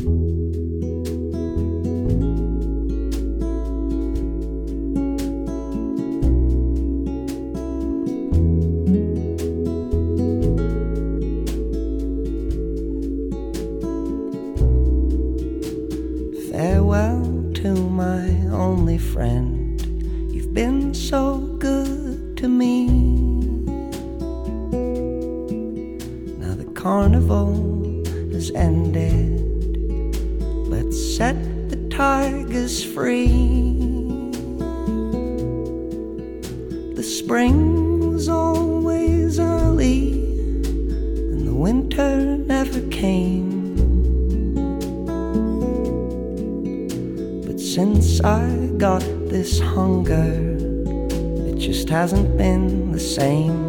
Farewell to my only friend. You've been so good to me. Now the carnival has ended. Let's set the tigers free. The spring's always early and the winter never came. Since I got this hunger, it just hasn't been the same.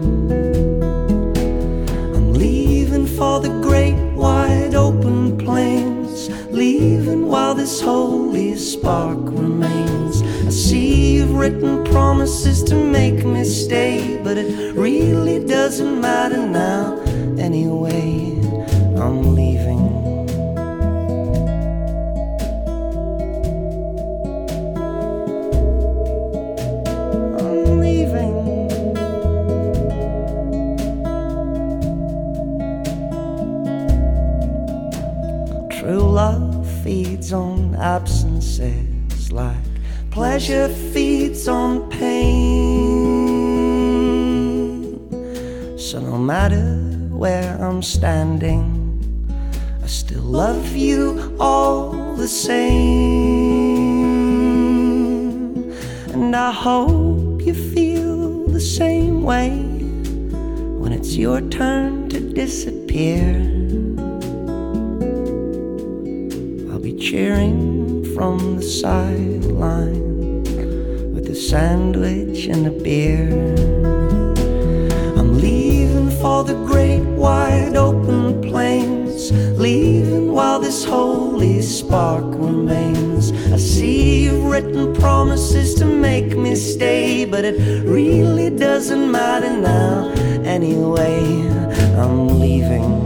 I'm leaving for the great wide open plains, leaving while this holy spark remains. I see you've written promises to make me stay, but it really doesn't matter now anyway. I'm leaving. True love feeds on absences like pleasure feeds on pain. So no matter where I'm standing, I still love you all the same. And I hope you feel the same way when it's your turn to disappear. Cheering from the sideline with a sandwich and a beer. I'm leaving for the great wide open plains, leaving while this holy spark remains. I see you've written promises to make me stay, but it really doesn't matter now anyway. I'm leaving.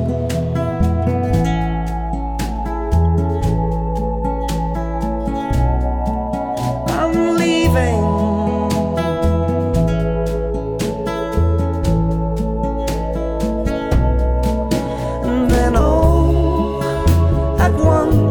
And then all at once